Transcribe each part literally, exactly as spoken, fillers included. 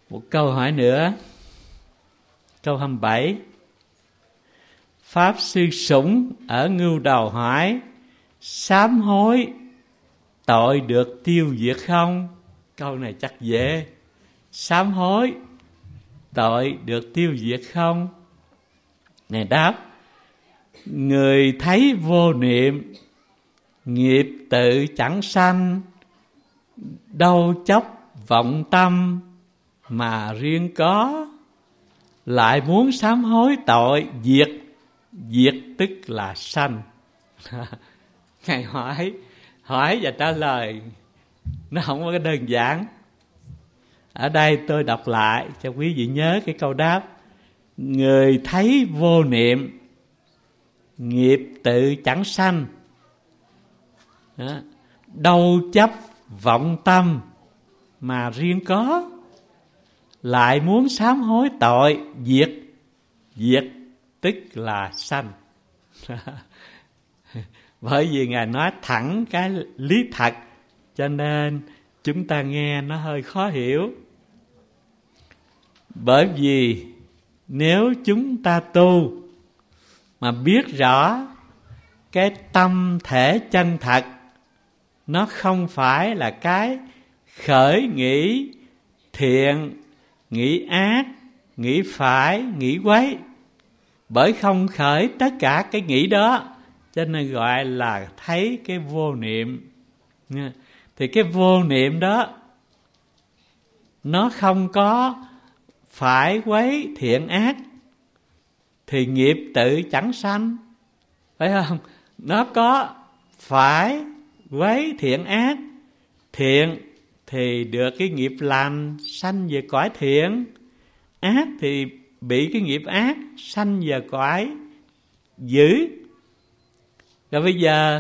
Một câu hỏi nữa, câu hai mươi bảy. Pháp Sư Sủng ở Ngưu Đầu hỏi: sám hối tội được tiêu diệt không? Câu này chắc dễ. Sám hối tội được tiêu diệt không? Này đáp: người thấy vô niệm, nghiệp tự chẳng sanh, đâu chốc vọng tâm mà riêng có, lại muốn sám hối tội diệt, diệt tức là sanh. Ngài hỏi hỏi và trả lời nó không có đơn giản. Ở đây tôi đọc lại cho quý vị nhớ cái câu đáp: người thấy vô niệm, nghiệp tự chẳng sanh, đó, đâu chấp vọng tâm mà riêng có, lại muốn sám hối tội diệt, diệt tức là sanh. Bởi vì Ngài nói thẳng cái lý thật, cho nên chúng ta nghe nó hơi khó hiểu. Bởi vì nếu chúng ta tu mà biết rõ cái tâm thể chân thật, nó không phải là cái khởi nghĩ thiện, nghĩ ác, nghĩ phải, nghĩ quấy. Bởi không khởi tất cả cái nghĩ đó, cho nên gọi là thấy cái vô niệm. Thì cái vô niệm đó nó không có phải quấy thiện ác, thì nghiệp tự chẳng sanh, phải không? Nó có phải quấy thiện ác, thiện thì được cái nghiệp lành sanh về cõi thiện, ác thì bị cái nghiệp ác sanh về cõi dữ. Rồi bây giờ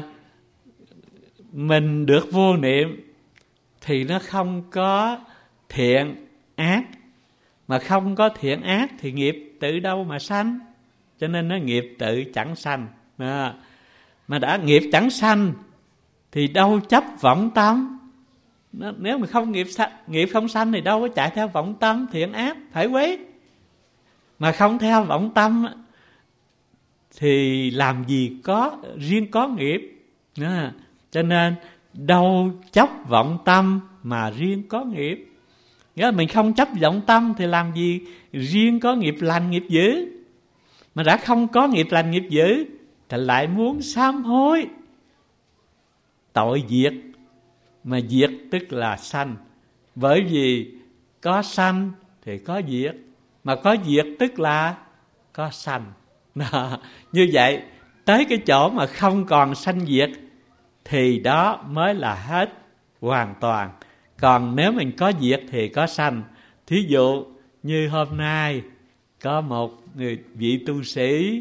mình được vô niệm thì nó không có thiện ác, mà không có thiện ác thì nghiệp tự đâu mà sanh, cho nên nó nghiệp tự chẳng sanh. À, mà đã nghiệp chẳng sanh thì đâu chấp vọng tâm. Nó, nếu mà không nghiệp nghiệp không sanh thì đâu có chạy theo vọng tâm thiện ác phải quấy. Mà không theo vọng tâm thì làm gì có riêng có nghiệp. À, cho nên đâu chấp vọng tâm mà riêng có nghiệp. Nghĩa là mình không chấp vọng tâm thì làm gì riêng có nghiệp lành nghiệp dữ. Mà đã không có nghiệp lành nghiệp dữ thì lại muốn sám hối tội diệt. Mà diệt tức là sanh. Bởi vì có sanh thì có diệt, mà có diệt tức là có sanh. Như vậy tới cái chỗ mà không còn sanh diệt thì đó mới là hết hoàn toàn. Còn nếu mình có diệt thì có sanh. Thí dụ như hôm nay có một người vị tu sĩ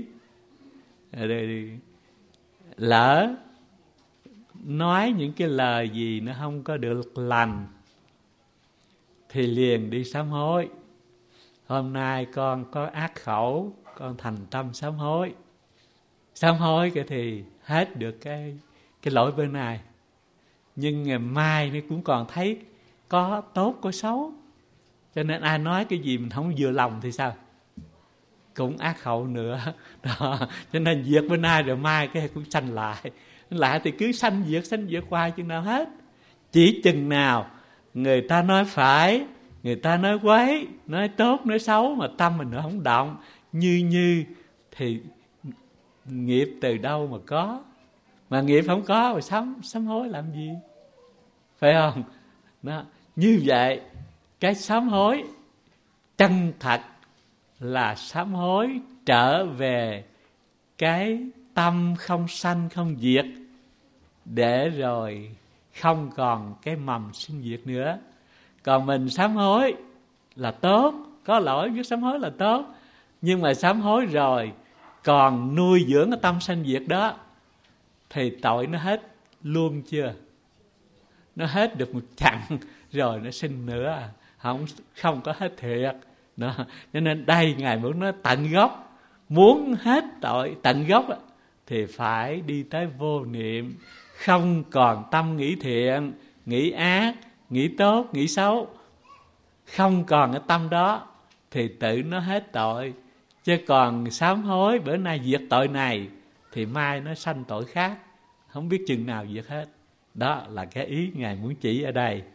lỡ nói những cái lời gì nó không có được lành thì liền đi sám hối. Hôm nay con có ác khẩu, con thành tâm sám hối. Sám hối cái thì hết được cái cái lỗi bên này. Nhưng ngày mai nó cũng còn thấy có tốt có xấu. Cho nên ai nói cái gì mình không vừa lòng thì sao? Cũng ác khẩu nữa. Đó. Cho nên diệt bên ai rồi mai cái cũng sanh lại. Lại thì cứ sanh diệt sanh diệt hoài chừng nào hết. Chỉ chừng nào người ta nói phải, người ta nói quấy, nói tốt nói xấu mà tâm mình nó không động, như như thì nghiệp từ đâu mà có. Mà nghiệp không có rồi sám sám hối làm gì? Phải không? Đó. Như vậy cái sám hối chân thật là sám hối trở về cái tâm không sanh không diệt, để rồi không còn cái mầm sinh diệt nữa. Còn mình sám hối là tốt, có lỗi biết sám hối là tốt, nhưng mà sám hối rồi còn nuôi dưỡng cái tâm sanh diệt đó thì tội nó hết luôn chưa? Nó hết được một chặng rồi nó sinh nữa, không không có hết thiệt. Đó. Cho nên đây Ngài muốn nói tận gốc, muốn hết tội tận gốc thì phải đi tới vô niệm, không còn tâm nghĩ thiện, nghĩ ác, nghĩ tốt, nghĩ xấu. không còn cái tâm đó thì tự nó hết tội. Chứ còn sám hối bữa nay diệt tội này thì mai nó sanh tội khác, không biết chừng nào diệt hết. Đó là cái ý Ngài muốn chỉ ở đây.